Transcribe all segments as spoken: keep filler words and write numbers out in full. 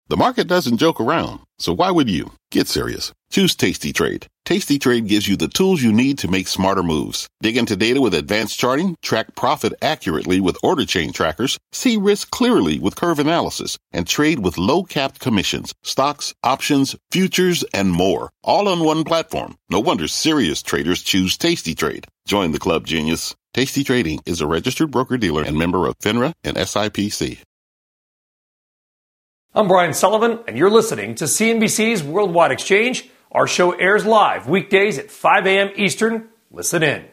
The market doesn't joke around, so why would you? Get serious. Choose Tasty Trade. Tasty Trade gives you the tools you need to make smarter moves. Dig into data with advanced charting, track profit accurately with order chain trackers, see risk clearly with curve analysis, and trade with low-capped commissions, stocks, options, futures, and more. All on one platform. No wonder serious traders choose Tasty Trade. Join the club, genius. Tasty Trading is a registered broker-dealer and member of FINRA and S I P C. I'm Brian Sullivan, and you're listening to C N B C's Worldwide Exchange. Our show airs live weekdays at five a.m. Eastern. Listen in.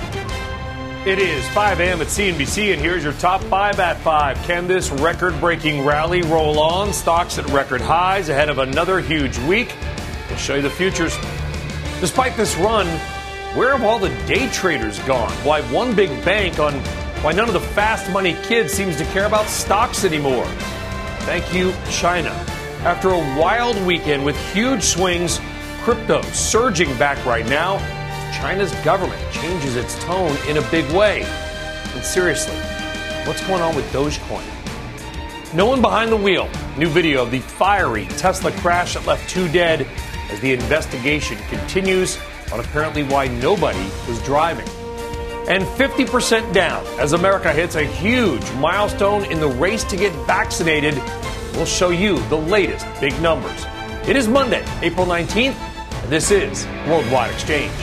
It is five a.m. at C N B C, and here's your top five at five. Can this record-breaking rally roll on? Stocks at record highs ahead of another huge week. We'll show you the futures. Despite this run, where have all the day traders gone? Why one big bank on why none of the fast money kids seems to care about stocks anymore? Thank you, China. After a wild weekend with huge swings, crypto surging back right now, China's government changes its tone in a big way. And seriously, what's going on with Dogecoin? No one behind the wheel. New video of the fiery Tesla crash that left two dead as the investigation continues on apparently why nobody was driving. And fifty percent down as America hits a huge milestone in the race to get vaccinated. We'll show you the latest big numbers. It is Monday, April nineteenth, and this is Worldwide Exchange.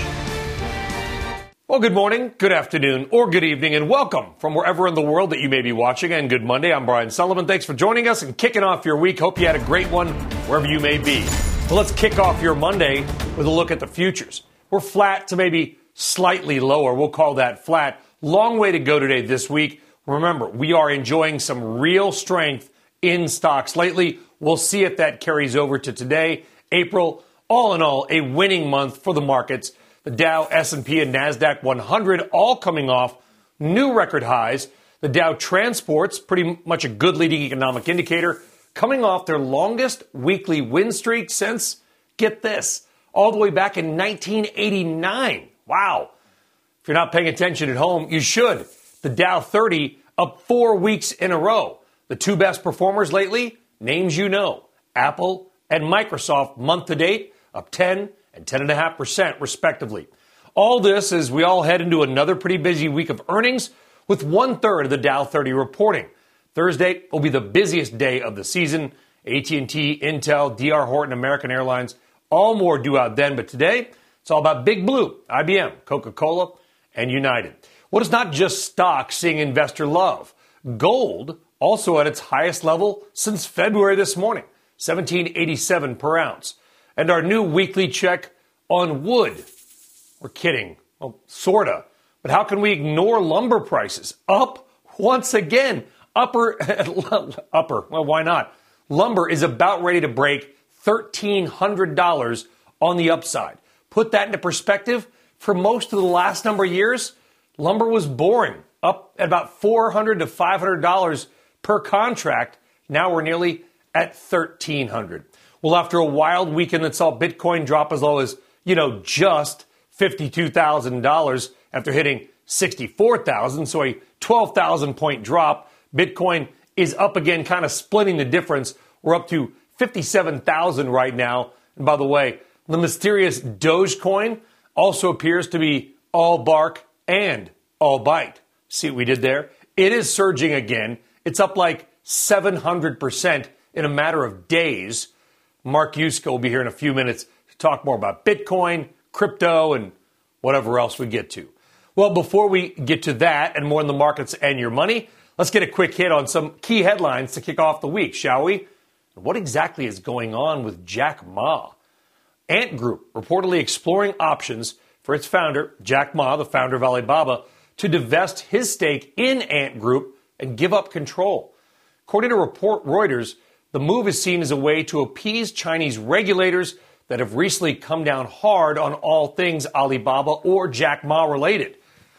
Well, good morning, good afternoon, or good evening, and welcome from wherever in the world that you may be watching. And good Monday, I'm Brian Sullivan. Thanks for joining us and kicking off your week. Hope you had a great one wherever you may be. Well, let's kick off your Monday with a look at the futures. We're flat to maybe slightly lower. We'll call that flat. Long way to go today this week. Remember, we are enjoying some real strength in stocks lately. We'll see if that carries over to today. April, all in all, a winning month for the markets. The Dow, S and P, and NASDAQ one hundred all coming off new record highs. The Dow Transports, pretty much a good leading economic indicator, coming off their longest weekly win streak since, get this, all the way back in nineteen eighty-nine. Wow. If you're not paying attention at home, you should. The Dow thirty up four weeks in a row. The two best performers lately, names you know, Apple and Microsoft month to date, up ten and ten point five percent respectively. All this as we all head into another pretty busy week of earnings with one-third of the Dow thirty reporting. Thursday will be the busiest day of the season. A T and T, Intel, D R Horton, American Airlines, all more due out then. But today, it's all about Big Blue, I B M, Coca-Cola, and United. Well, it's not just stocks seeing investor love. Gold also at its highest level since February this morning, seventeen eighty-seven per ounce. And our new weekly check on wood. We're kidding. Well, sorta. But how can we ignore lumber prices? Up once again. Upper, upper. Well, why not? Lumber is about ready to break thirteen hundred dollars on the upside. Put that into perspective. For most of the last number of years, lumber was boring, up at about four hundred to five hundred dollars per contract. Now we're nearly at thirteen hundred dollars. Well, after a wild weekend that saw Bitcoin drop as low as, you know, just fifty-two thousand dollars after hitting sixty-four thousand dollars, so a twelve thousand point drop, Bitcoin is up again, kind of splitting the difference. We're up to fifty-seven thousand dollars right now. And by the way, the mysterious Dogecoin also appears to be all bark and all bite. See what we did there? It is surging again. It's up like seven hundred percent in a matter of days. Mark Yuska will be here in a few minutes to talk more about Bitcoin, crypto, and whatever else we get to. Well, before we get to that and more in the markets and your money, let's get a quick hit on some key headlines to kick off the week, shall we? What exactly is going on with Jack Ma? Ant Group reportedly exploring options for its founder, Jack Ma, the founder of Alibaba, to divest his stake in Ant Group and give up control. According to report Reuters, the move is seen as a way to appease Chinese regulators that have recently come down hard on all things Alibaba or Jack Ma related.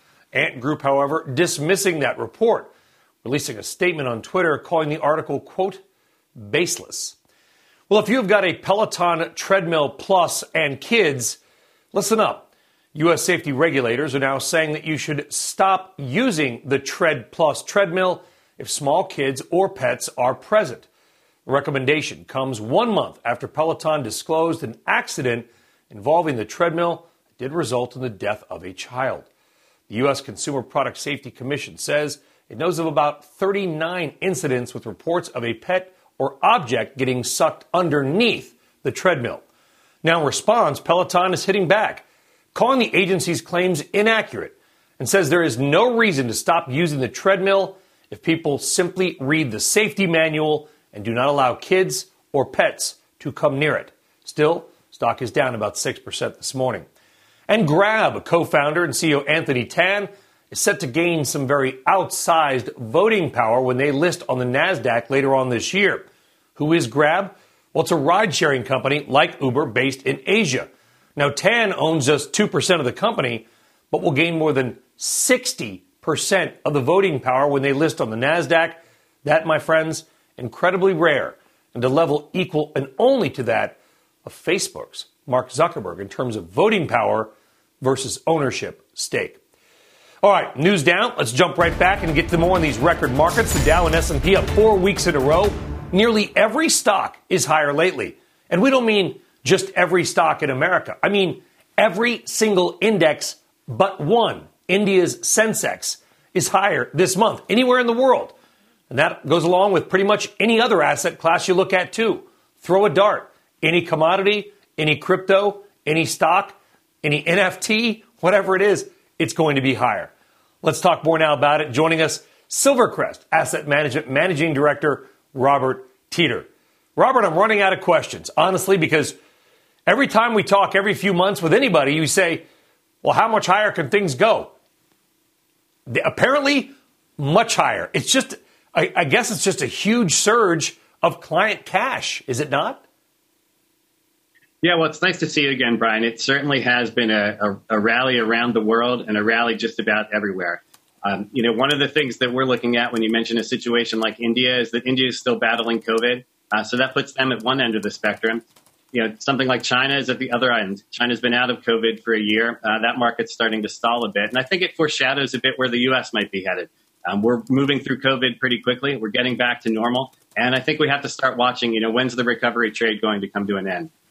Ant Group, however, dismissing that report, releasing a statement on Twitter calling the article, quote, baseless. Well, if you've got a Peloton Treadmill Plus and kids, listen up. U S safety regulators are now saying that you should stop using the Tread Plus treadmill if small kids or pets are present. The recommendation comes one month after Peloton disclosed an accident involving the treadmill that did result in the death of a child. The U S Consumer Product Safety Commission says it knows of about thirty-nine incidents with reports of a pet or object getting sucked underneath the treadmill. Now, in response, Peloton is hitting back, calling the agency's claims inaccurate, and says there is no reason to stop using the treadmill if people simply read the safety manual and do not allow kids or pets to come near it. Still, stock is down about six percent this morning. And Grab co-founder and C E O Anthony Tan is set to gain some very outsized voting power when they list on the NASDAQ later on this year. Who is Grab? Well, it's a ride-sharing company like Uber based in Asia. Now, Tan owns just two percent of the company, but will gain more than sixty percent of the voting power when they list on the NASDAQ. That, my friends, incredibly rare, and a level equal and only to that of Facebook's Mark Zuckerberg in terms of voting power versus ownership stake. All right, news down. Let's jump right back and get to more on these record markets. The Dow and S and P up four weeks in a row. Nearly every stock is higher lately. And we don't mean just every stock in America. I mean every single index but one, India's Sensex, is higher this month anywhere in the world. And that goes along with pretty much any other asset class you look at, too. Throw a dart. Any commodity, any crypto, any stock, any N F T, whatever it is, it's going to be higher. Let's talk more now about it. Joining us, Silvercrest Asset Management Managing Director, Robert Teeter. Robert, I'm running out of questions, honestly, because every time we talk every few months with anybody, you say, well, how much higher can things go? Apparently, much higher. It's just, I, I guess it's just a huge surge of client cash, is it not? Yeah, well, it's nice to see you again, Brian. It certainly has been a, a, a rally around the world and a rally just about everywhere. Um, you know, one of the things that we're looking at when you mention a situation like India is that India is still battling COVID. Uh, so that puts them at one end of the spectrum. You know, something like China is at the other end. China's been out of COVID for a year. Uh, that market's starting to stall a bit. And I think it foreshadows a bit where the U S might be headed. Um, we're moving through COVID pretty quickly. We're getting back to normal. And I think we have to start watching, you know, when's the recovery trade going to come to an end?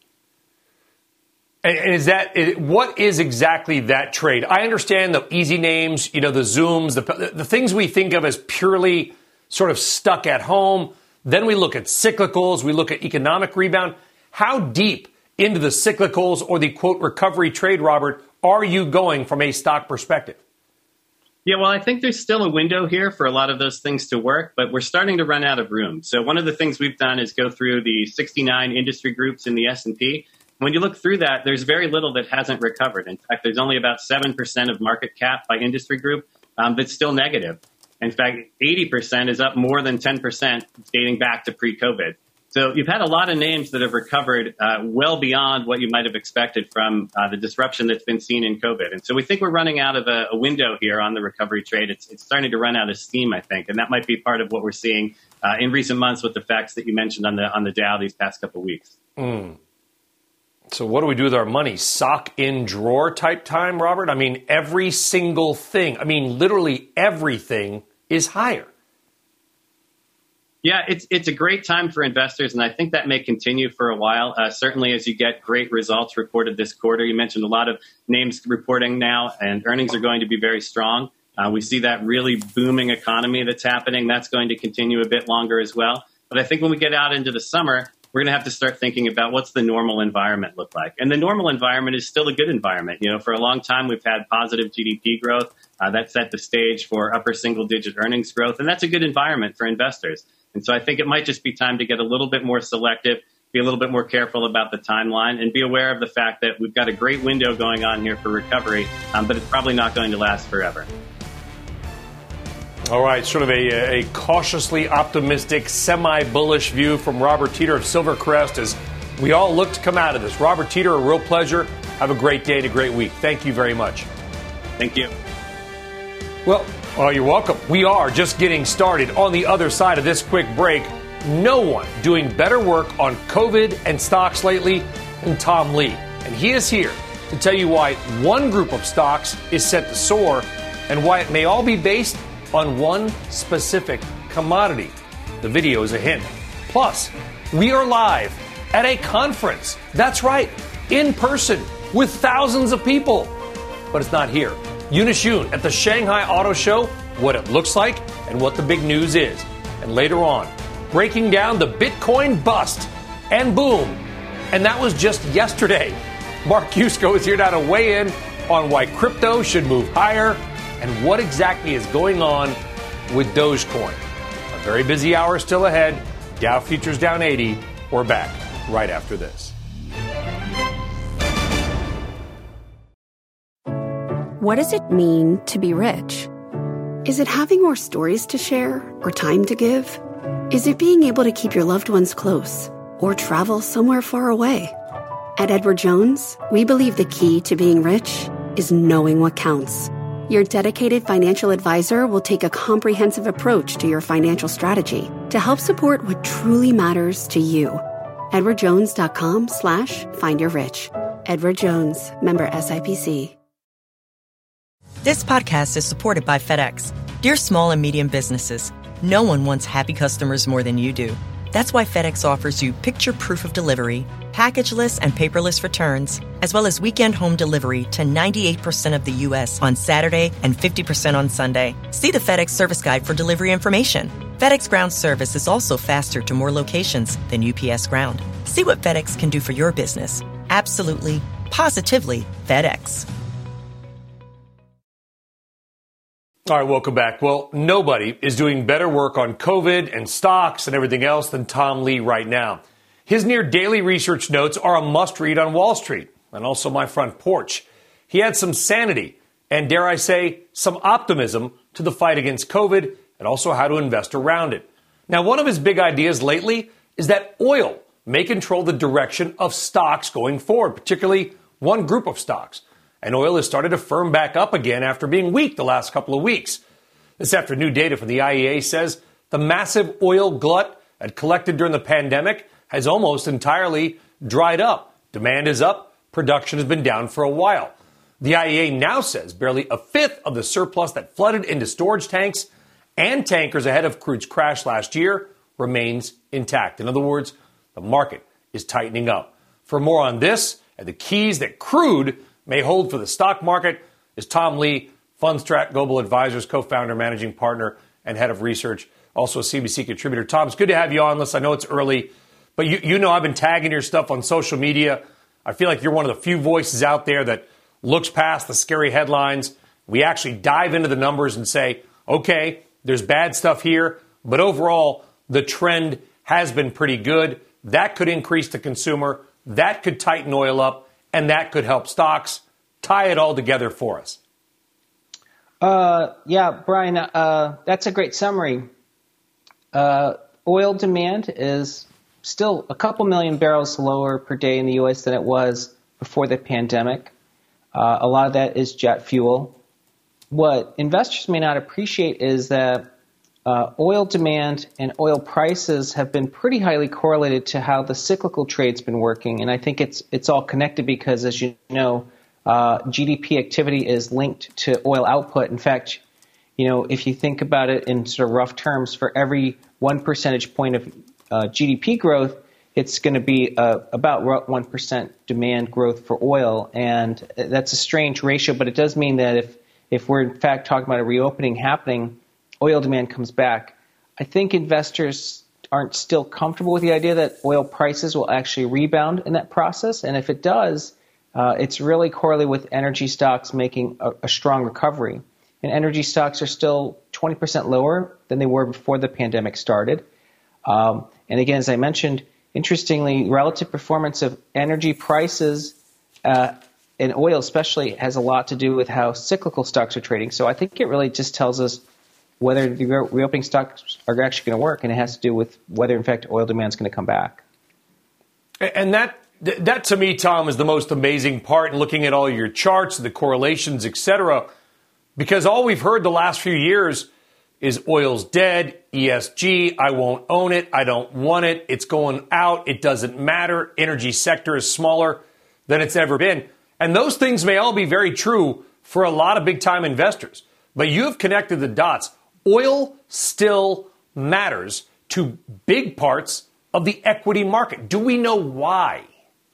And is that, what is exactly that trade? I understand the easy names, you know, the Zooms, the, the things we think of as purely sort of stuck at home. Then we look at cyclicals, we look at economic rebound. How deep into the cyclicals or the, quote, recovery trade, Robert, are you going from a stock perspective? Yeah, well, I think there's still a window here for a lot of those things to work, but we're starting to run out of room. So one of the things we've done is go through the sixty-nine industry groups in the S and P. When you look through that, there's very little that hasn't recovered. In fact, there's only about seven percent of market cap by industry group um, that's still negative. In fact, eighty percent is up more than ten percent dating back to pre-COVID. So you've had a lot of names that have recovered uh, well beyond what you might have expected from uh, the disruption that's been seen in COVID. And so we think we're running out of a, a window here on the recovery trade. It's, it's starting to run out of steam, I think. And that might be part of what we're seeing uh, in recent months with the facts that you mentioned on the on the Dow these past couple of weeks. Mm. So what do we do with our money? Sock in drawer type time, Robert? I mean, every single thing, I mean, literally everything is higher. Yeah, it's it's a great time for investors, and I think that may continue for a while. Uh, certainly as you get great results reported this quarter. You mentioned a lot of names reporting now, and earnings are going to be very strong. Uh, we see that really booming economy that's happening. That's going to continue a bit longer as well. But I think when we get out into the summer, we're going to have to start thinking about what's the normal environment look like. And the normal environment is still a good environment. You know, for a long time, we've had positive G D P growth. Uh, that set the stage for upper single digit earnings growth. And that's a good environment for investors. And so I think it might just be time to get a little bit more selective, be a little bit more careful about the timeline, and be aware of the fact that we've got a great window going on here for recovery, um, but it's probably not going to last forever. All right, sort of a, a cautiously optimistic, semi-bullish view from Robert Teeter of Silvercrest as we all look to come out of this. Robert Teeter, a real pleasure. Have a great day and a great week. Thank you very much. Thank you. Well, oh, you're welcome. We are just getting started. On the other side of this quick break, no one doing better work on COVID and stocks lately than Tom Lee. And he is here to tell you why one group of stocks is set to soar and why it may all be based on one specific commodity. The video is a hint. Plus, we are live at a conference. That's right, in person with thousands of people. But it's not here. Eunice Yoon at the Shanghai Auto Show, what it looks like and what the big news is. And later on, breaking down the Bitcoin bust and boom. And that was just yesterday. Mark Yusko is here now to weigh in on why crypto should move higher and what exactly is going on with Dogecoin. A very busy hour still ahead. Dow futures down eighty. We're back right after this. What does it mean to be rich? Is it having more stories to share or time to give? Is it being able to keep your loved ones close or travel somewhere far away? At Edward Jones, we believe the key to being rich is knowing what counts. Your dedicated financial advisor will take a comprehensive approach to your financial strategy to help support what truly matters to you. edwardjones.com slash find your rich. Edward Jones, member S I P C. This podcast is supported by FedEx. Dear small and medium businesses, no one wants happy customers more than you do. That's why FedEx offers you picture proof of delivery, packageless and paperless returns, as well as weekend home delivery to ninety-eight percent of the U S on Saturday and fifty percent on Sunday. See the FedEx service guide for delivery information. FedEx Ground service is also faster to more locations than U P S Ground. See what FedEx can do for your business. Absolutely, positively FedEx. All right, welcome back. Well, nobody is doing better work on COVID and stocks and everything else than Tom Lee right now. His near daily research notes are a must-read on Wall Street and also my front porch. He had some sanity and, dare I say, some optimism to the fight against COVID and also how to invest around it. Now, one of his big ideas lately is that oil may control the direction of stocks going forward, particularly one group of stocks. And oil has started to firm back up again after being weak the last couple of weeks. This after new data from the I E A says the massive oil glut that collected during the pandemic has almost entirely dried up. Demand is up. Production has been down for a while. The I E A now says barely a fifth of the surplus that flooded into storage tanks and tankers ahead of crude's crash last year remains intact. In other words, the market is tightening up. For more on this and the keys that crude may hold for the stock market is Tom Lee, Fundstrat Global Advisors, co-founder, managing partner, and head of research, also a C B C contributor. Tom, it's good to have you on this. I know it's early, but you, you know I've been tagging your stuff on social media. I feel like you're one of the few voices out there that looks past the scary headlines. We actually dive into the numbers and say, okay, there's bad stuff here, but overall, the trend has been pretty good. That could increase the consumer. That could tighten oil up. And that could help stocks. Tie it all together for us. Uh, yeah, Brian, uh, that's a great summary. Uh, oil demand is still a couple million barrels lower per day in the U S than it was before the pandemic. Uh, a lot of that is jet fuel. What investors may not appreciate is that uh, oil demand and oil prices have been pretty highly correlated to how the cyclical trade's been working. And I think it's it's all connected because, as you know, uh, G D P activity is linked to oil output. In fact, you know, if you think about it in sort of rough terms, for every one percentage point of uh, G D P growth, it's going to be uh, about one percent demand growth for oil. And that's a strange ratio, but it does mean that if, if we're in fact talking about a reopening happening, oil demand comes back. I think investors aren't still comfortable with the idea that oil prices will actually rebound in that process. And if it does, uh, it's really correlated with energy stocks making a, a strong recovery. And energy stocks are still twenty percent lower than they were before the pandemic started. Um, and again, as I mentioned, interestingly, relative performance of energy prices uh, and oil especially has a lot to do with how cyclical stocks are trading. So I think it really just tells us whether the reopening stocks are actually going to work, and it has to do with whether, in fact, oil demand is going to come back. And that, that to me, Tom, is the most amazing part in looking at all your charts, the correlations, et cetera, because all we've heard the last few years is oil's dead, E S G, I won't own it, I don't want it, it's going out, it doesn't matter, energy sector is smaller than it's ever been. And those things may all be very true for a lot of big-time investors, but you have connected the dots. Oil still matters to big parts of the equity market. Do we know why?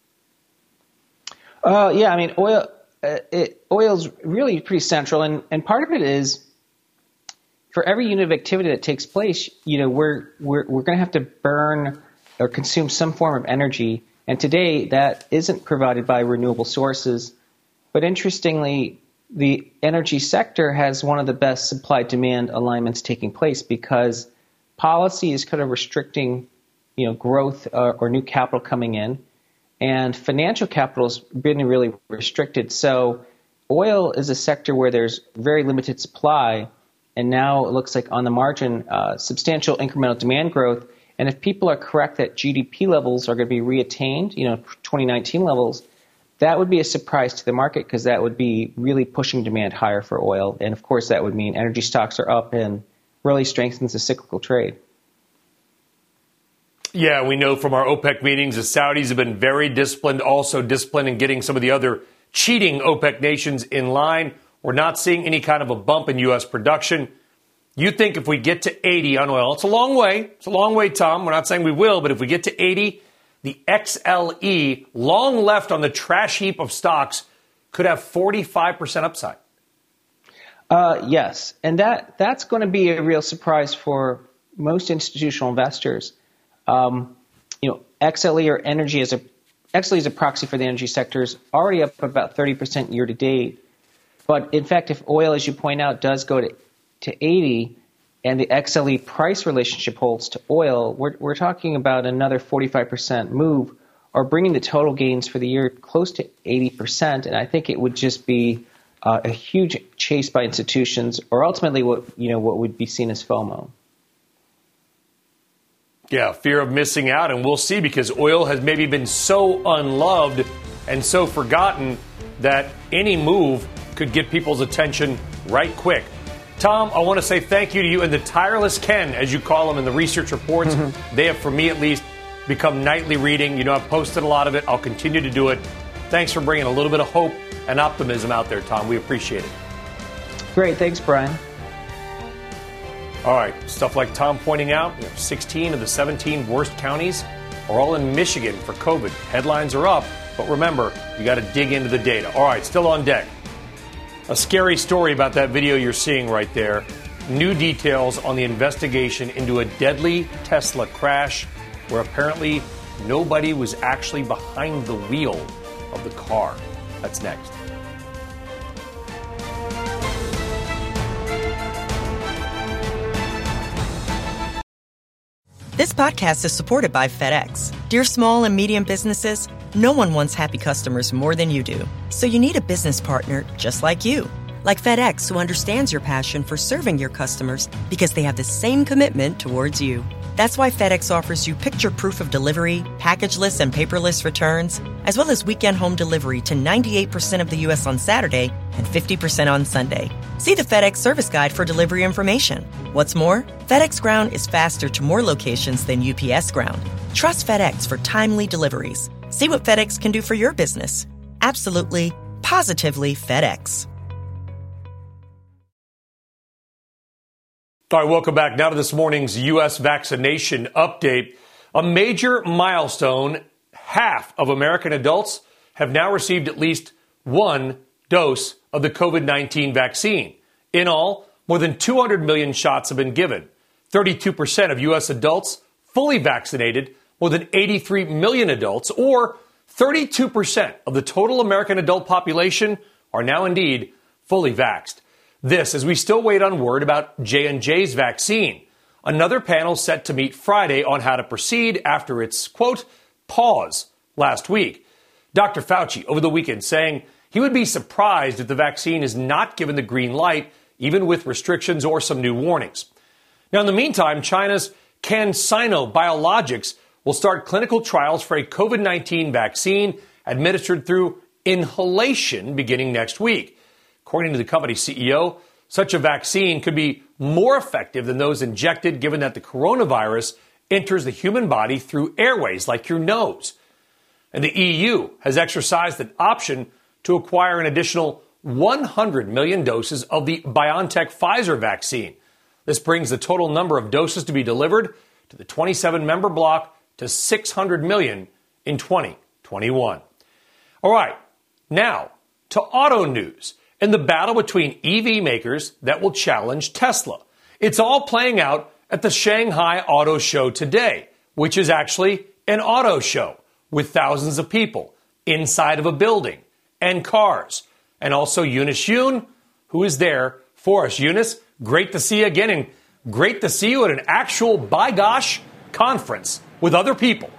Uh, yeah, I mean, oil uh, it, oil's really pretty central, and, and part of it is for every unit of activity that takes place, you know, we're we're we're going to have to burn or consume some form of energy, and today that isn't provided by renewable sources. But interestingly, the energy sector has one of the best supply-demand alignments taking place because policy is kind of restricting, you know, growth or, or new capital coming in, and financial capital has been really restricted. So oil is a sector where there's very limited supply, and now it looks like on the margin, uh, substantial incremental demand growth. And if people are correct that G D P levels are going to be reattained, you know, twenty nineteen levels, that would be a surprise to the market because that would be really pushing demand higher for oil. And of course, that would mean energy stocks are up and really strengthens the cyclical trade. Yeah, we know from our OPEC meetings, the Saudis have been very disciplined, also disciplined in getting some of the other cheating OPEC nations in line. We're not seeing any kind of a bump in U S production. You think if we get to eighty on oil, it's a long way. It's a long way, Tom. We're not saying we will, but if we get to eighty, the X L E, long left on the trash heap of stocks, could have forty-five percent upside. Uh, yes, and that that's going to be a real surprise for most institutional investors. Um, you know, X L E or energy as a X L E is a proxy for the energy sector is already up about thirty percent year to date. But in fact, if oil, as you point out, does go to to eighty, and the X L E price relationship holds to oil, we're we're talking about another forty-five percent move, or bringing the total gains for the year close to eighty percent. And I think it would just be uh, a huge chase by institutions, or ultimately what you know what would be seen as FOMO. Yeah, fear of missing out, and we'll see, because oil has maybe been so unloved and so forgotten that any move could get people's attention right quick. Tom, I want to say thank you to you and the tireless Ken, as you call them in the research reports. Mm-hmm. They have, for me at least, become nightly reading. You know, I've posted a lot of it. I'll continue to do it. Thanks for bringing a little bit of hope and optimism out there, Tom. We appreciate it. Great. Thanks, Brian. All right. Stuff like Tom pointing out, you know, sixteen of the seventeen worst counties are all in Michigan for COVID. Headlines are up, but remember, you got to dig into the data. All right. Still on deck. A scary story about that video you're seeing right there. New details on the investigation into a deadly Tesla crash where apparently nobody was actually behind the wheel of the car. That's next. This podcast is supported by FedEx. Dear small and medium businesses, no one wants happy customers more than you do. So you need a business partner just like you. Like FedEx, who understands your passion for serving your customers because they have the same commitment towards you. That's why FedEx offers you picture proof of delivery, packageless and paperless returns, as well as weekend home delivery to ninety-eight percent of the U S on Saturday and fifty percent on Sunday. See the FedEx service guide for delivery information. What's more, FedEx Ground is faster to more locations than U P S Ground. Trust FedEx for timely deliveries. See what FedEx can do for your business. Absolutely, positively FedEx. All right, welcome back. Now to this morning's U S vaccination update. A major milestone. Half of American adults have now received at least one dose of the COVID nineteen vaccine. In all, more than two hundred million shots have been given. thirty-two percent of U S adults fully vaccinated, more than eighty-three million adults, or thirty-two percent of the total American adult population are now indeed fully vaxxed. This as we still wait on word about J and J's vaccine. Another panel set to meet Friday on how to proceed after its, quote, pause last week. Doctor Fauci over the weekend saying he would be surprised if the vaccine is not given the green light, even with restrictions or some new warnings. Now, in the meantime, China's CanSino Biologics will start clinical trials for a COVID nineteen vaccine administered through inhalation beginning next week. According to the company's C E O, such a vaccine could be more effective than those injected, given that the coronavirus enters the human body through airways like your nose. And the E U has exercised an option to acquire an additional one hundred million doses of the BioNTech Pfizer vaccine. This brings the total number of doses to be delivered to the twenty-seven member bloc to six hundred million dollars in twenty twenty-one. All right, now to auto news and the battle between E V makers that will challenge Tesla. It's all playing out at the Shanghai Auto Show today, which is actually an auto show with thousands of people inside of a building and cars. And also Eunice Yoon, who is there for us. Eunice, great to see you again, and great to see you at an actual, by gosh, conference with other people.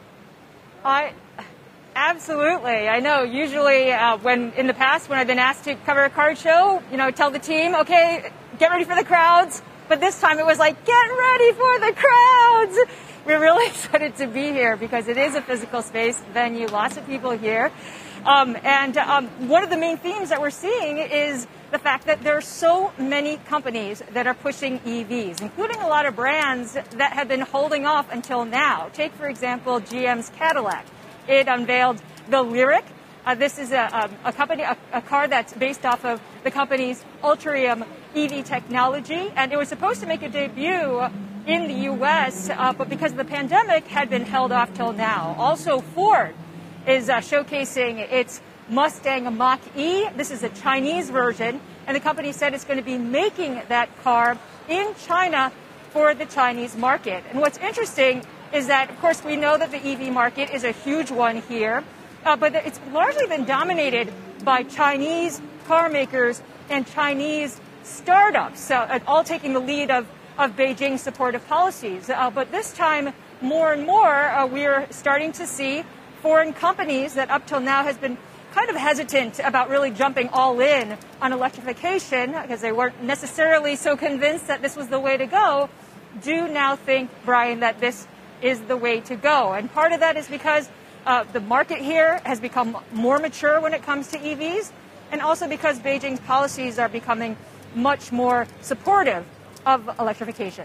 I absolutely. I know. Usually, uh, when in the past, when I've been asked to cover a car show, you know, tell the team, okay, get ready for the crowds. But this time, it was like, get ready for the crowds. We're really excited to be here because it is a physical space venue. Lots of people here, um, and um, one of the main themes that we're seeing is the fact that there are so many companies that are pushing E Vs, including a lot of brands that have been holding off until now. Take, for example, G M's Cadillac. It unveiled the Lyriq. Uh, this is a, a, a company, a, a car that's based off of the company's Ultium E V technology, and it was supposed to make a debut in the U S, uh, but because of the pandemic, had been held off till now. Also, Ford is uh, showcasing its Mustang Mach-E. This is a Chinese version, and the company said it's going to be making that car in China for the Chinese market. And what's interesting is that, of course, we know that the E V market is a huge one here, uh, but it's largely been dominated by Chinese car makers and Chinese startups, uh, all taking the lead of, of Beijing's supportive policies. Uh, but this time, more and more, uh, we're starting to see foreign companies that up till now has been kind of hesitant about really jumping all in on electrification because they weren't necessarily so convinced that this was the way to go, do now think, Brian, that this is the way to go. And part of that is because uh, the market here has become more mature when it comes to E Vs, and also because Beijing's policies are becoming much more supportive of electrification.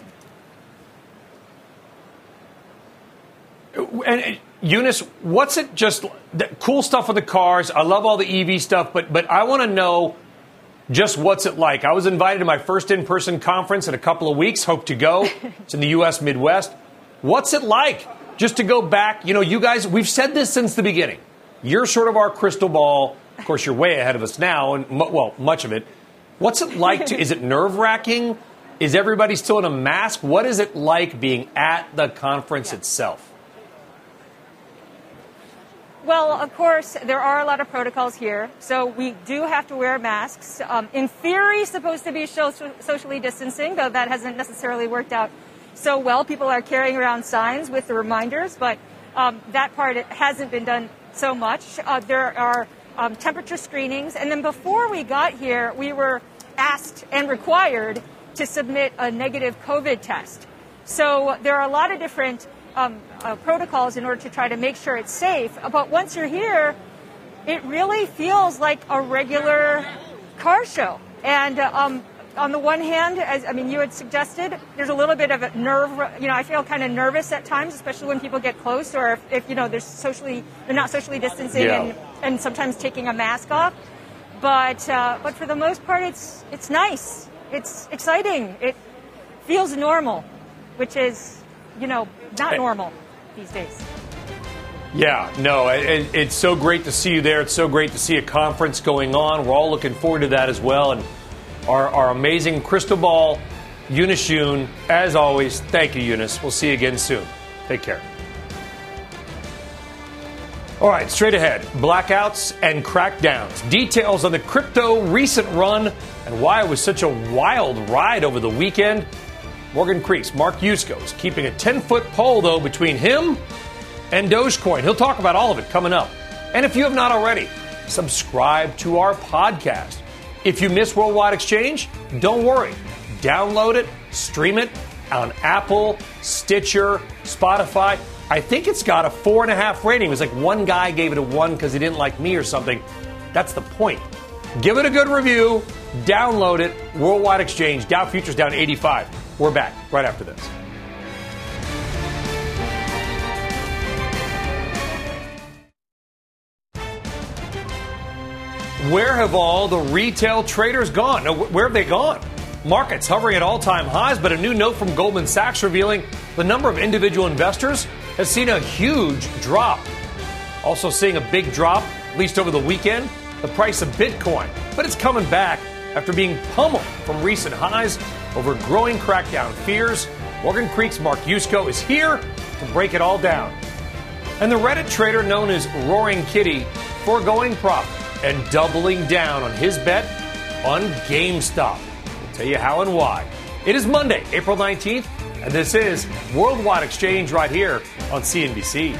And Eunice, what's it just the cool stuff with the cars? I love all the E V stuff, but but I want to know just what's it like. I was invited to my first in-person conference in a couple of weeks. Hope to go. It's in the U S Midwest. What's it like just to go back? You know, you guys, we've said this since the beginning. You're sort of our crystal ball. Of course, you're way ahead of us now, and well, much of it. What's it like to? Is it nerve-wracking? Is everybody still in a mask? What is it like being at the conference yeah. itself? Well, of course, there are a lot of protocols here, so we do have to wear masks. Um, in theory, supposed to be social, socially distancing, though that hasn't necessarily worked out so well. People are carrying around signs with the reminders, but um, that part it hasn't been done so much. Uh, there are um, temperature screenings, and then before we got here, we were asked and required to submit a negative COVID test. So there are a lot of different Um, uh, protocols in order to try to make sure it's safe. But once you're here, it really feels like a regular car show. And uh, um, on the one hand, as I mean, you had suggested, there's a little bit of a nerve. You know, I feel kind of nervous at times, especially when people get close, or if, if you know, there's socially, they're not socially distancing, yeah. and, and sometimes taking a mask off. But uh, but for the most part, it's it's nice. It's exciting. It feels normal, which is, you know, not normal these days. Yeah, no, it, it's so great to see you there. It's so great to see a conference going on. We're all looking forward to that as well. And our, our amazing crystal ball, Eunice Yoon, as always, thank you, Eunice. We'll see you again soon. Take care. All right, straight ahead, blackouts and crackdowns. Details on the crypto recent run and why it was such a wild ride over the weekend. Morgan Creek's Mark Yusko is keeping a ten-foot pole, though, between him and Dogecoin. He'll talk about all of it coming up. And if you have not already, subscribe to our podcast. If you miss Worldwide Exchange, don't worry. Download it, stream it on Apple, Stitcher, Spotify. I think it's got a four and a half rating. It was like one guy gave it a one because he didn't like me or something. That's the point. Give it a good review. Download it. Worldwide Exchange. Dow Futures down eighty-five. We're back right after this. Where have all the retail traders gone? No, where have they gone? Markets hovering at all-time highs, but a new note from Goldman Sachs revealing the number of individual investors has seen a huge drop. Also seeing a big drop, at least over the weekend, the price of Bitcoin. But it's coming back after being pummeled from recent highs over growing crackdown fears. Morgan Creek's Mark Yusko is here to break it all down. And the Reddit trader known as Roaring Kitty foregoing profit and doubling down on his bet on GameStop. We'll tell you how and why. It is Monday, April nineteenth, and this is Worldwide Exchange right here on C N B C.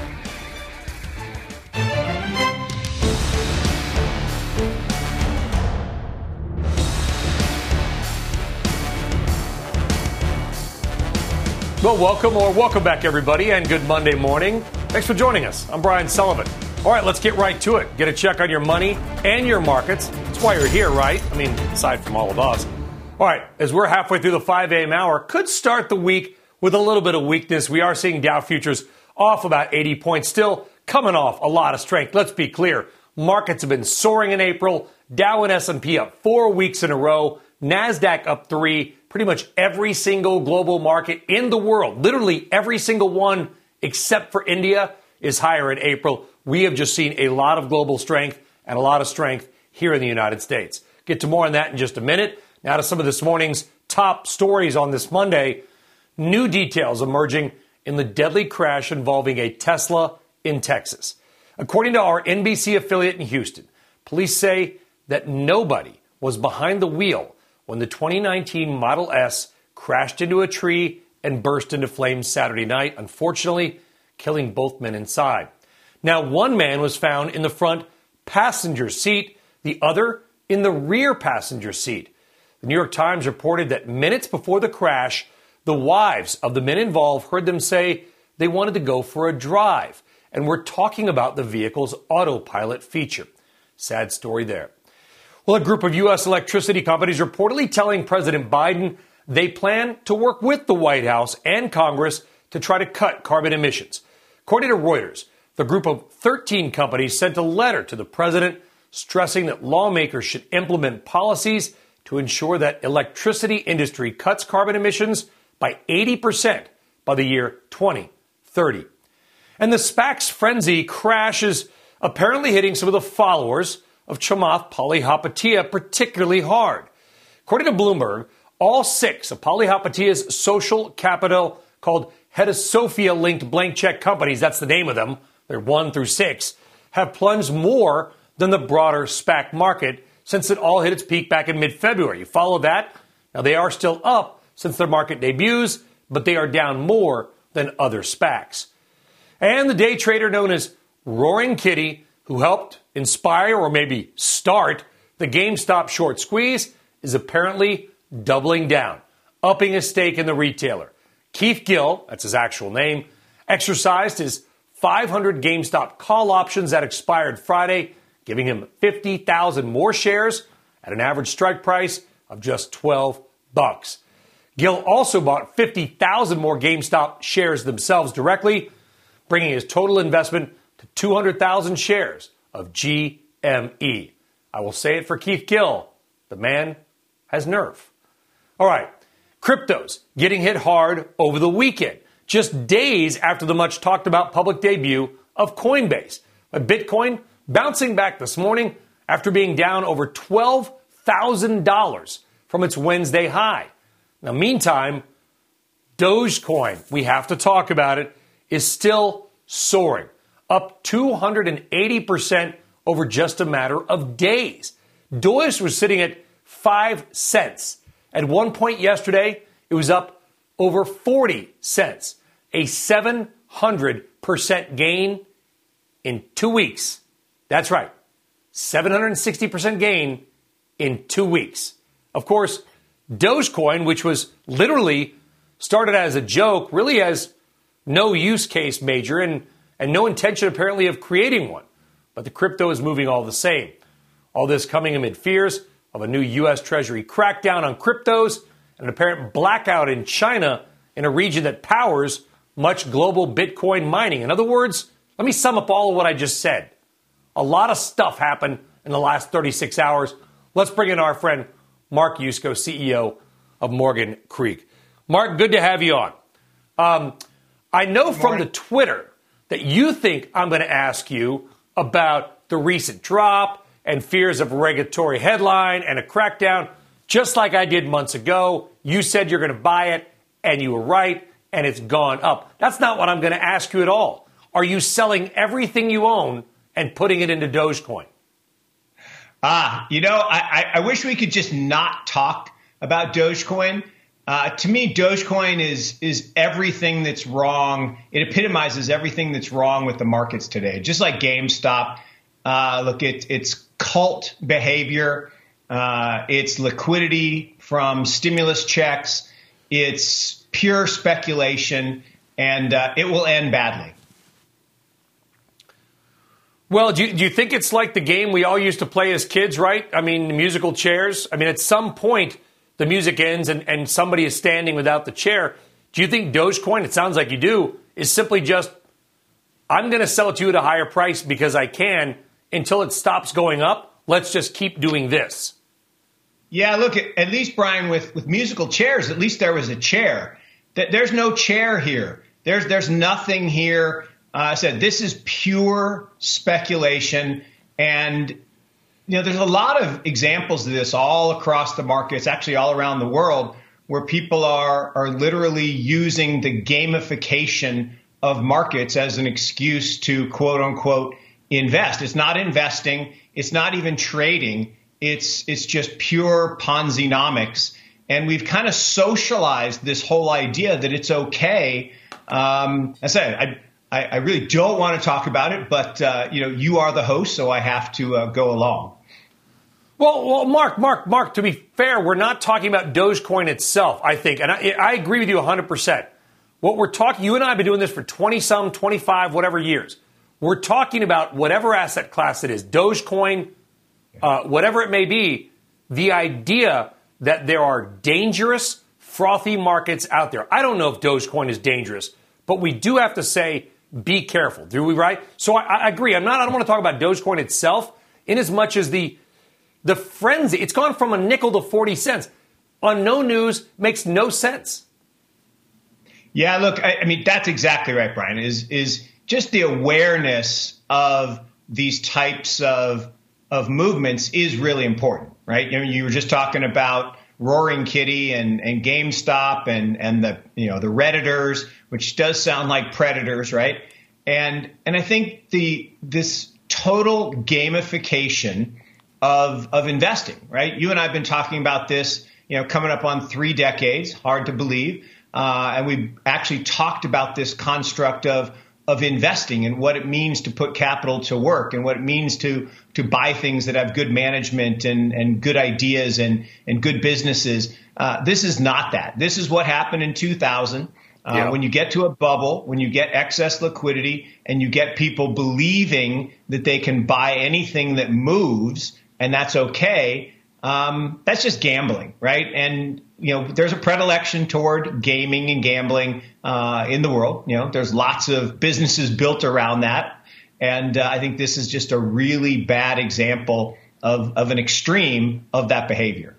Well, welcome or welcome back, everybody, and good Monday morning. Thanks for joining us. I'm Brian Sullivan. All right, let's get right to it. Get a check on your money and your markets. That's why you're here, right? I mean, aside from all of us. All right, as we're halfway through the five a.m. hour, could start the week with a little bit of weakness. We are seeing Dow futures off about eighty points, still coming off a lot of strength. Let's be clear. Markets have been soaring in April. Dow and S and P up four weeks in a row. NASDAQ up three. Pretty much every single global market in the world, literally every single one except for India, is higher in April. We have just seen a lot of global strength and a lot of strength here in the United States. Get to more on that in just a minute. Now to some of this morning's top stories on this Monday. New details emerging in the deadly crash involving a Tesla in Texas. According to our N B C affiliate in Houston, police say that nobody was behind the wheel when the twenty nineteen Model S crashed into a tree and burst into flames Saturday night, unfortunately killing both men inside. Now, one man was found in the front passenger seat, the other in the rear passenger seat. The New York Times reported that minutes before the crash, the wives of the men involved heard them say they wanted to go for a drive, and were talking about the vehicle's autopilot feature. Sad story there. Well, a group of U S electricity companies reportedly telling President Biden they plan to work with the White House and Congress to try to cut carbon emissions. According to Reuters, the group of thirteen companies sent a letter to the president stressing that lawmakers should implement policies to ensure that electricity industry cuts carbon emissions by eighty percent by the year twenty thirty. And the SPAC's frenzy crash is apparently hitting some of the followers of Chamath Palihapitiya particularly hard. According to Bloomberg, all six of Palihapitiya's social capital called Hedosophia-linked blank check companies, that's the name of them, they're one through six, have plunged more than the broader SPAC market since it all hit its peak back in mid-February. You follow that? Now, they are still up since their market debuts, but they are down more than other SPACs. And the day trader known as Roaring Kitty, who helped inspire or maybe start the GameStop short squeeze, is apparently doubling down, upping his stake in the retailer. Keith Gill, that's his actual name, exercised his five hundred GameStop call options that expired Friday, giving him fifty thousand more shares at an average strike price of just twelve bucks. Gill also bought fifty thousand more GameStop shares themselves directly, bringing his total investment to two hundred thousand shares of G M E. I will say it for Keith Gill. The man has nerve. All right. Cryptos getting hit hard over the weekend, just days after the much talked about public debut of Coinbase. But Bitcoin bouncing back this morning after being down over twelve thousand dollars from its Wednesday high. Now, meantime, Dogecoin, we have to talk about it, is still soaring, up two hundred eighty percent over just a matter of days. Doge was sitting at five cents. At one point yesterday, it was up over forty cents, a seven hundred percent gain in two weeks. That's right, seven hundred sixty percent gain in two weeks. Of course, Dogecoin, which was literally started as a joke, really has no use case major and, and no intention apparently of creating one. But the crypto is moving all the same. All this coming amid fears of a new U S Treasury crackdown on cryptos and an apparent blackout in China in a region that powers much global Bitcoin mining. In other words, let me sum up all of what I just said. A lot of stuff happened in the last thirty-six hours. Let's bring in our friend Mark Yusko, C E O of Morgan Creek. Mark, good to have you on. Um, I know from the Twitter that you think I'm going to ask you about the recent drop and fears of a regulatory headline and a crackdown, just like I did months ago. You said you're going to buy it, and you were right, and it's gone up. That's not what I'm going to ask you at all. Are you selling everything you own and putting it into Dogecoin? Ah, you know, I, I wish we could just not talk about Dogecoin. Uh, to me, Dogecoin is is everything that's wrong. It epitomizes everything that's wrong with the markets today. Just like GameStop, uh, look, it, it's cult behavior. Uh, it's liquidity from stimulus checks. It's pure speculation, and uh, it will end badly. Well, do you, do you think it's like the game we all used to play as kids, right? I mean, the musical chairs. I mean, at some point, the music ends and, and somebody is standing without the chair. Do you think Dogecoin, it sounds like you do, is simply just, I'm going to sell it to you at a higher price because I can until it stops going up? Let's just keep doing this. Yeah, look, at least, Brian, with, with musical chairs, at least there was a chair. There's no chair here. There's, there's nothing here. Uh, I said, this is pure speculation. And, you know, there's a lot of examples of this all across the markets, actually all around the world, where people are, are literally using the gamification of markets as an excuse to, quote unquote, invest. It's not investing. It's not even trading. It's, it's just pure Ponzi-nomics. And we've kind of socialized this whole idea that it's okay. Um, I said, I, I, I really don't want to talk about it, but, uh, you know, you are the host, so I have to uh, go along. Well, well, Mark, Mark, Mark, to be fair, we're not talking about Dogecoin itself, I think. And I, I agree with you one hundred percent. What we're talking, you and I have been doing this for twenty-some, twenty-five, whatever years. We're talking about whatever asset class it is, Dogecoin, uh, whatever it may be, the idea that there are dangerous, frothy markets out there. I don't know if Dogecoin is dangerous, but we do have to say, be careful. Do we, right? So I, I agree. I'm not, I don't want to talk about Dogecoin itself in as much as the, the frenzy. It's gone from a nickel to forty cents. On no news, makes no sense. Yeah, look, I, I mean, that's exactly right, Brian, is, is just the awareness of these types of, of movements is really important, right? You know, you were just talking about Roaring Kitty and, and GameStop and, and the, you know, the Redditors, which does sound like predators, right? And, and I think the, this total gamification of, of investing, right? You and I have been talking about this, you know, coming up on three decades, hard to believe. Uh, and we've actually talked about this construct of, of investing and what it means to put capital to work and what it means to, to buy things that have good management and, and good ideas and, and good businesses. Uh, this is not that. This is what happened in two thousand. Uh, yeah. When you get to a bubble, when you get excess liquidity and you get people believing that they can buy anything that moves and that's okay, um, that's just gambling, right? And, you know, there's a predilection toward gaming and gambling uh, in the world. You know, there's lots of businesses built around that. And uh, I think this is just a really bad example of, of an extreme of that behavior.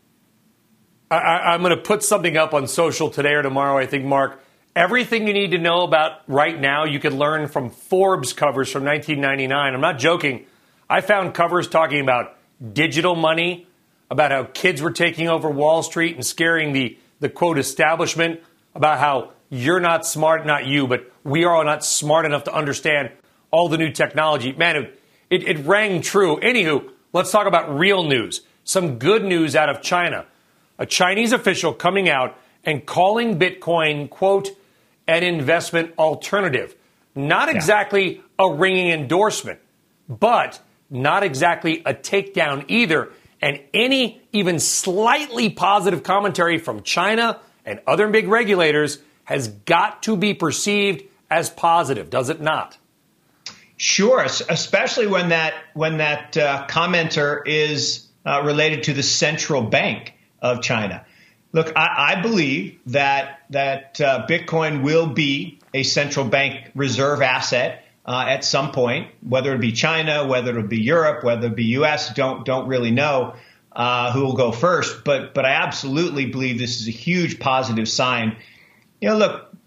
I, I'm going to put something up on social today or tomorrow, I think, Mark. Everything you need to know about right now, you could learn from Forbes covers from nineteen ninety-nine. I'm not joking. I found covers talking about digital money, about how kids were taking over Wall Street and scaring the, the quote, establishment, about how you're not smart, not you, but we are all not smart enough to understand all the new technology. Man, it, it, it rang true. Anywho, let's talk about real news. Some good news out of China. A Chinese official coming out and calling Bitcoin, quote, an investment alternative. Not exactly yeah. a ringing endorsement, but not exactly a takedown either. And any even slightly positive commentary from China and other big regulators has got to be perceived as positive, does it not? Sure, especially when that when that uh, commenter is uh, related to the central bank of China. Look, I, I believe that that uh, Bitcoin will be a central bank reserve asset uh, at some point, whether it be China, whether it be Europe, whether it be U S, don't don't really know uh, who will go first. But but I absolutely believe this is a huge positive sign. You know, look,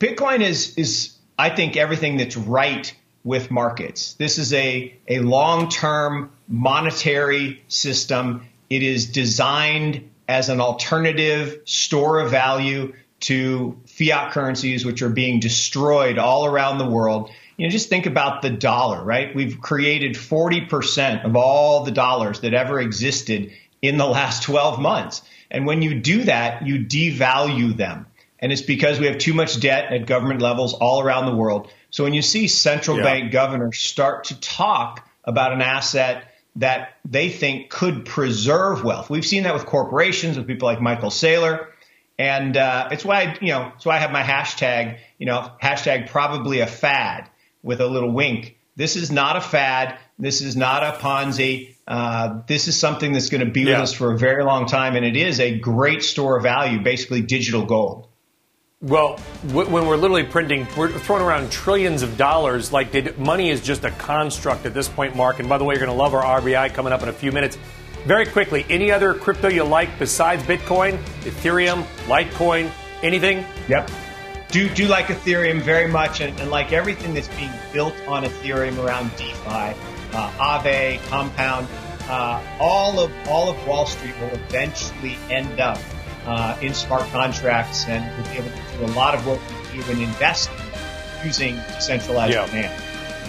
Bitcoin is, is I think, everything that's right with markets. This is a, a long-term monetary system. It is designed as an alternative store of value to fiat currencies, which are being destroyed all around the world. You know, just think about the dollar, right? We've created forty percent of all the dollars that ever existed in the last twelve months. And when you do that, you devalue them. And it's because we have too much debt at government levels all around the world. So when you see central yeah. bank governors start to talk about an asset that they think could preserve wealth, we've seen that with corporations, with people like Michael Saylor. And uh, it's why, I, you know, it's why I have my hashtag, you know, hashtag probably a fad with a little wink. This is not a fad. This is not a Ponzi. Uh, this is something that's going to be yeah. with us for a very long time. And it is a great store of value, basically digital gold. Well, w- when we're literally printing, we're throwing around trillions of dollars, like did, money is just a construct at this point, Mark. And by the way, you're going to love our R B I coming up in a few minutes. Very quickly, any other crypto you like besides Bitcoin, Ethereum, Litecoin, anything? Yep. Do do like Ethereum very much, and, and like everything that's being built on Ethereum around DeFi, uh, Aave, Compound, uh, all of all of Wall Street will eventually end up uh, in smart contracts, and we'll be able to do a lot of what we do in investing using decentralized yeah. finance.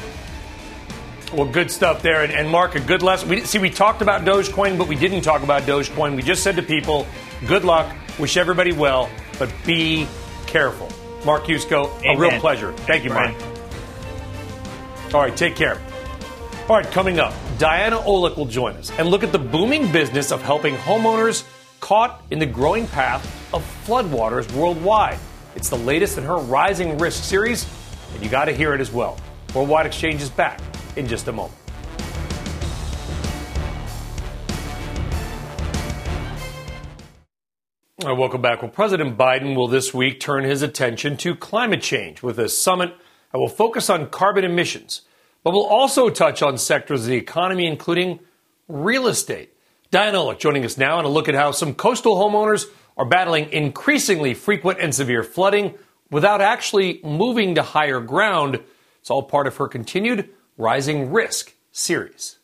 Well, good stuff there. And, and Mark, a good lesson. We, see, we talked about Dogecoin, but we didn't talk about Dogecoin. We just said to people, good luck, wish everybody well, but be careful. Mark Yusko, a real pleasure. Thank you, Mark. All right, take care. All right, coming up, Diana Olick will join us and look at the booming business of helping homeowners caught in the growing path of floodwaters worldwide. It's the latest in her Rising Risk series, and you got to hear it as well. Worldwide Exchange is back in just a moment. All right, welcome back. Well, President Biden will this week turn his attention to climate change with a summit that will focus on carbon emissions, but will also touch on sectors of the economy, including real estate. Diana Olick joining us now, and a look at how some coastal homeowners are battling increasingly frequent and severe flooding without actually moving to higher ground. It's all part of her continued Rising Risk series.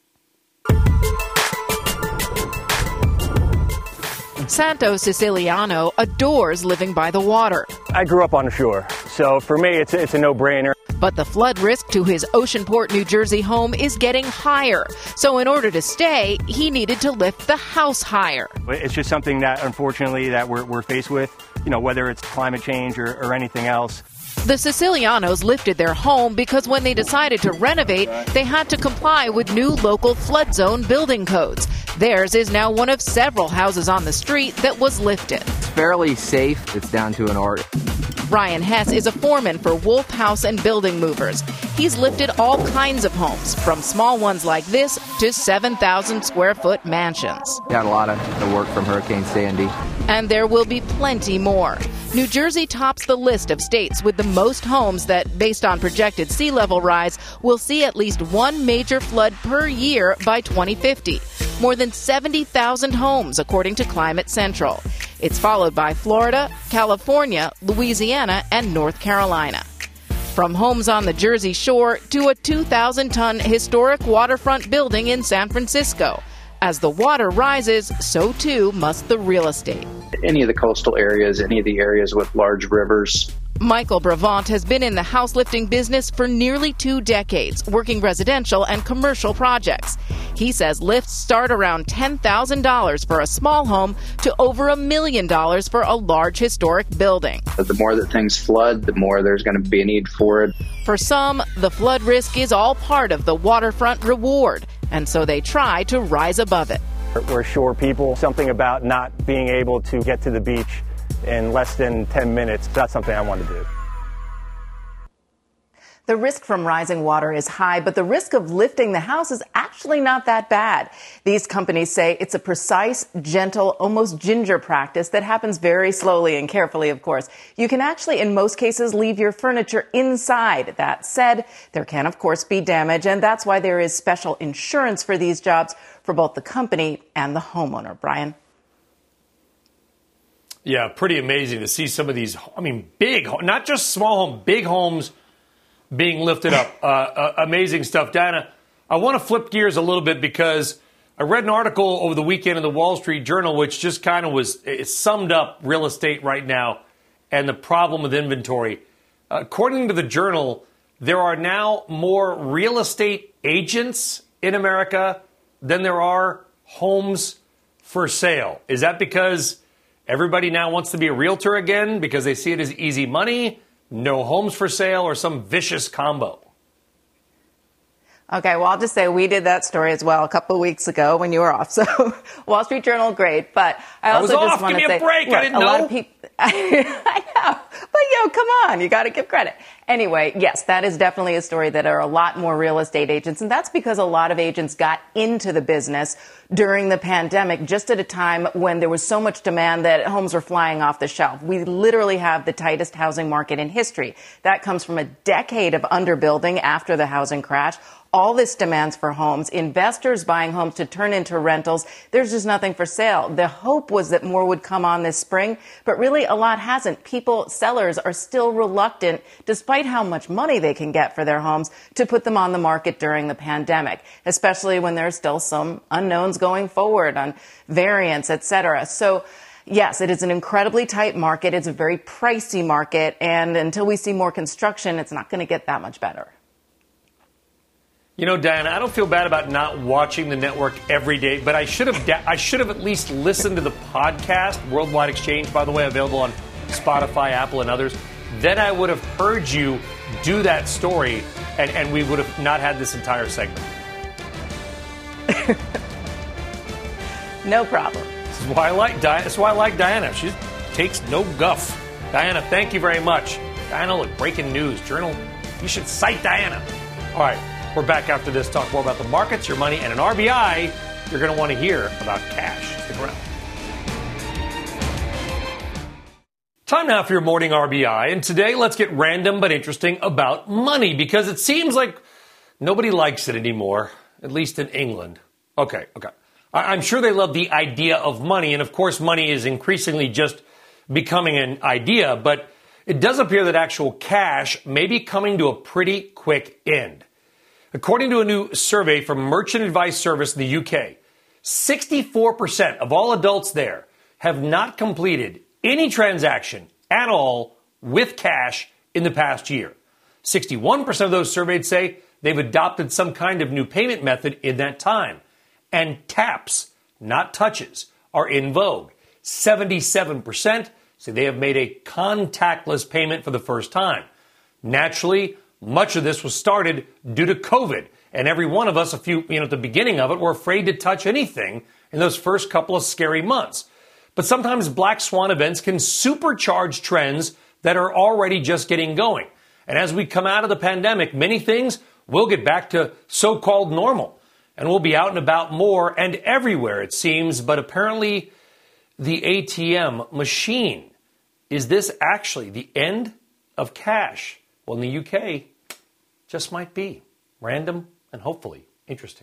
Santo Siciliano adores living by the water. I grew up on the shore, so for me it's, it's a no-brainer. But the flood risk to his Oceanport, New Jersey home is getting higher. So in order to stay, he needed to lift the house higher. It's just something that, unfortunately, that we're, we're faced with, you know, whether it's climate change or, or anything else. The Sicilianos lifted their home because when they decided to renovate, they had to comply with new local flood zone building codes. Theirs is now one of several houses on the street that was lifted. It's fairly safe. It's down to an art. Ryan Hess is a foreman for Wolf House and Building Movers. He's lifted all kinds of homes, from small ones like this to seven thousand square foot mansions. Got a lot of the work from Hurricane Sandy. And there will be plenty more. New Jersey tops the list of states with the most homes that, based on projected sea level rise, will see at least one major flood per year by twenty fifty. More than seventy thousand homes, according to Climate Central. It's followed by Florida, California, Louisiana, and North Carolina. From homes on the Jersey Shore to a two thousand ton historic waterfront building in San Francisco. As the water rises, so too must the real estate. Any of the coastal areas, any of the areas with large rivers. Michael Bravant has been in the house lifting business for nearly two decades, working residential and commercial projects. He says lifts start around ten thousand dollars for a small home to over a million dollars for a large historic building. The more that things flood, the more there's going to be a need for it. For some, the flood risk is all part of the waterfront reward, and so they try to rise above it. We're shore people. Something about not being able to get to the beach in less than ten minutes, that's something I want to do. The risk from rising water is high, but the risk of lifting the house is actually not that bad. These companies say it's a precise, gentle, almost ginger practice that happens very slowly and carefully, of course. You can actually, in most cases, leave your furniture inside. That said, there can, of course, be damage, and that's why there is special insurance for these jobs for both the company and the homeowner. Brian? Yeah, pretty amazing to see some of these, I mean, big, not just small home, big homes being lifted up. Uh, uh, amazing stuff. Diana, I want to flip gears a little bit because I read an article over the weekend in the Wall Street Journal, which just kind of was, it summed up real estate right now and the problem with inventory. Uh, according to the Journal, there are now more real estate agents in America than there are homes for sale. Is that because everybody now wants to be a realtor again because they see it as easy money, no homes for sale, or some vicious combo? Okay, well, I'll just say we did that story as well a couple of weeks ago when you were off. So Wall Street Journal, great. But I also I was just off. want Give to me say, a break. Look, I didn't a know. lot of people, I know. But, yo, come on. You got to give credit. Anyway, yes, that is definitely a story that there are a lot more real estate agents. And that's because a lot of agents got into the business during the pandemic, just at a time when there was so much demand that homes were flying off the shelf. We literally have the tightest housing market in history. That comes from a decade of underbuilding after the housing crash. All this demands for homes, investors buying homes to turn into rentals. There's just nothing for sale. The hope was that more would come on this spring, but really a lot hasn't. People, sellers are still reluctant, despite how much money they can get for their homes, to put them on the market during the pandemic, especially when there's still some unknowns going forward on variants, et cetera. So yes, it is an incredibly tight market. It's a very pricey market. And until we see more construction, it's not going to get that much better. You know, Diana, I don't feel bad about not watching the network every day, but I should have da- I should have at least listened to the podcast, Worldwide Exchange, by the way, available on Spotify, Apple, and others. Then I would have heard you do that story, and, and we would have not had this entire segment. No problem. This is why I like Diana. This is why I like Diana. She takes no guff. Diana, thank you very much. Diana, look, breaking news. Journal, you should cite Diana. All right. We're back after this. Talk more about the markets, your money, and an R B I. You're going to want to hear about cash. Stick around. Time now for your morning R B I. And today, let's get random but interesting about money, because it seems like nobody likes it anymore, at least in England. Okay, okay. I- I'm sure they love the idea of money. And of course, money is increasingly just becoming an idea. But it does appear that actual cash may be coming to a pretty quick end. According to a new survey from Merchant Advice Service in the U K, sixty-four percent of all adults there have not completed any transaction at all with cash in the past year. sixty-one percent of those surveyed say they've adopted some kind of new payment method in that time. And taps, not touches, are in vogue. seventy-seven percent say they have made a contactless payment for the first time. Naturally, much of this was started due to COVID, and every one of us, a few, you know, at the beginning of it, were afraid to touch anything in those first couple of scary months. But sometimes black swan events can supercharge trends that are already just getting going. And as we come out of the pandemic, many things will get back to so-called normal, and we'll be out and about more and everywhere, it seems. But apparently, the A T M machine, is this actually the end of cash? Well, in the U K, just might be random and hopefully interesting.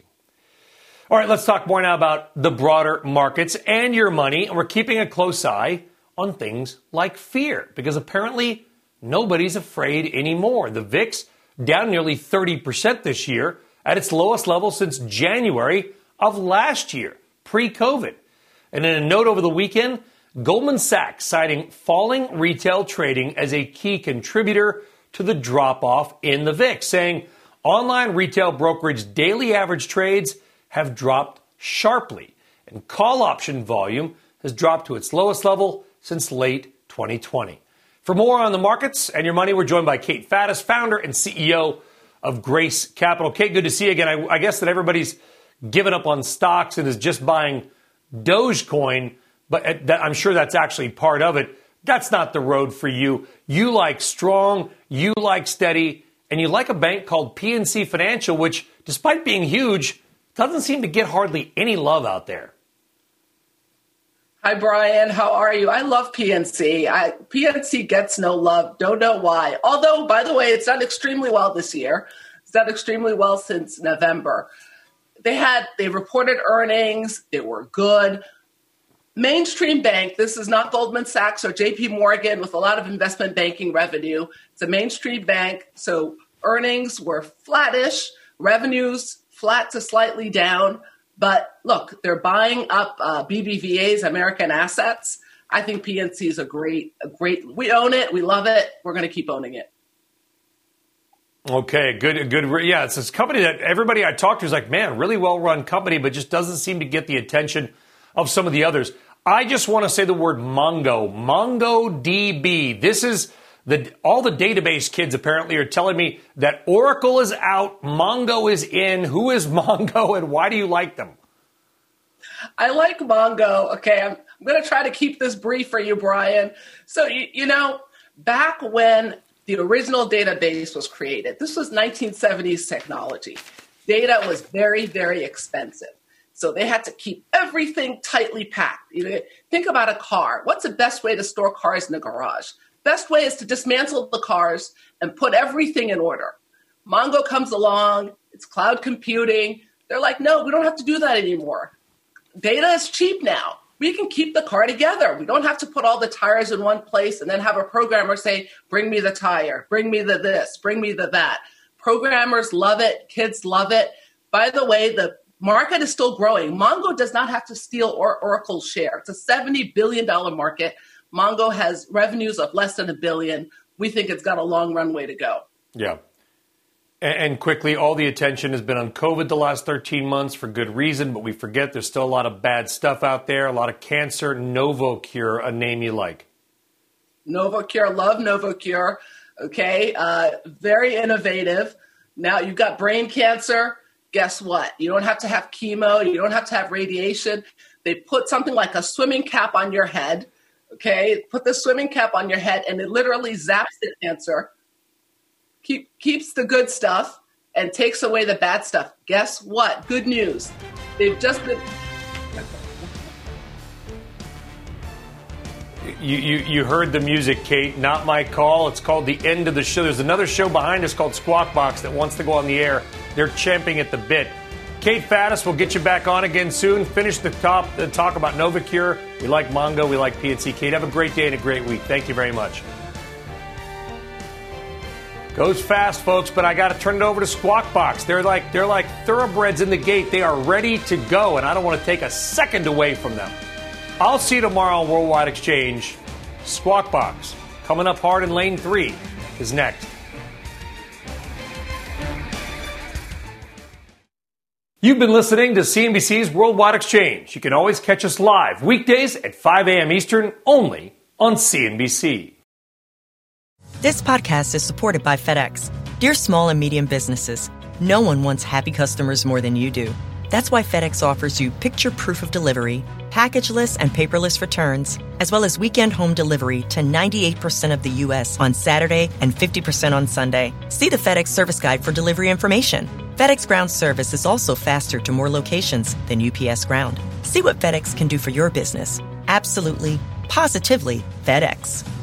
All right, let's talk more now about the broader markets and your money. And we're keeping a close eye on things like fear, because apparently nobody's afraid anymore. The V I X down nearly thirty percent this year, at its lowest level since January of last year, pre-COVID. And in a note over the weekend, Goldman Sachs citing falling retail trading as a key contributor to the drop-off in the V I X, saying online retail brokerage daily average trades have dropped sharply, and call option volume has dropped to its lowest level since late twenty twenty. For more on the markets and your money, we're joined by Kate Faddis, founder and C E O of Grace Capital. Kate, good to see you again. I, I guess that everybody's given up on stocks and is just buying Dogecoin, but I'm sure that's actually part of it. That's not the road for you. You like strong, you like steady, and you like a bank called P N C Financial, which, despite being huge, doesn't seem to get hardly any love out there. Hi, Brian. How are you? I love P N C. I, P N C gets no love. Don't know why. Although, by the way, it's done extremely well this year. It's done extremely well since November. They had, they reported earnings. They were good. mainstream bank. This is not Goldman Sachs or J P Morgan with a lot of investment banking revenue. It's a mainstream bank. So earnings were flattish, revenues flat to slightly down. But look, they're buying up uh, B B V A's, American Assets. I think P N C is a great, a great, we own it. We love it. We're going to keep owning it. Okay, good, good. Yeah, it's this company that everybody I talk to is like, man, really well-run company, but just doesn't seem to get the attention of some of the others. I just want to say the word Mongo, MongoDB. This is the all the database kids apparently are telling me that Oracle is out, Mongo is in. Who is Mongo, and why do you like them? I like Mongo. Okay, I'm, I'm going to try to keep this brief for you, Brian. So, you, you know, back when the original database was created, this was nineteen seventies technology. Data was very, very expensive. So they had to keep everything tightly packed. You know, think about a car. What's the best way to store cars in a garage? Best way is to dismantle the cars and put everything in order. Mongo comes along. It's cloud computing. They're like, no, we don't have to do that anymore. Data is cheap now. We can keep the car together. We don't have to put all the tires in one place and then have a programmer say, bring me the tire, bring me the this, bring me the that. Programmers love it. Kids love it. By the way, the market is still growing. Mongo does not have to steal or Oracle's share. It's a seventy billion dollars market. Mongo has revenues of less than a billion. We think it's got a long runway to go. Yeah. And quickly, all the attention has been on COVID the last thirteen months for good reason, but we forget there's still a lot of bad stuff out there, a lot of cancer. Novocure, a name you like. Novocure, love Novocure. Okay, uh, very innovative. Now you've got brain cancer. Guess what? You don't have to have chemo. You don't have to have radiation. They put something like a swimming cap on your head. Okay, put the swimming cap on your head, and it literally zaps the cancer. Keep, keeps the good stuff and takes away the bad stuff. Guess what? Good news. They've just been... You, you, you heard the music, Kate. Not my call. It's called The End of the Show. There's another show behind us called Squawk Box that wants to go on the air. They're champing at the bit. Kate Faddis, we'll get you back on again soon. Finish the top, the talk about Novocure. We like Mongo. We like P N C. Kate, have a great day and a great week. Thank you very much. Goes fast, folks, but I got to turn it over to Squawk Box. They're like they're like thoroughbreds in the gate. They are ready to go, and I don't want to take a second away from them. I'll see you tomorrow on Worldwide Exchange. Squawk Box coming up hard in lane three is next. You've been listening to C N B C's Worldwide Exchange. You can always catch us live weekdays at five a.m. Eastern, only on C N B C. This podcast is supported by FedEx. Dear small and medium businesses, no one wants happy customers more than you do. That's why FedEx offers you picture proof of delivery, packageless and paperless returns, as well as weekend home delivery to ninety-eight percent of the U S on Saturday and fifty percent on Sunday. See the FedEx service guide for delivery information. FedEx Ground service is also faster to more locations than U P S Ground. See what FedEx can do for your business. Absolutely, positively FedEx.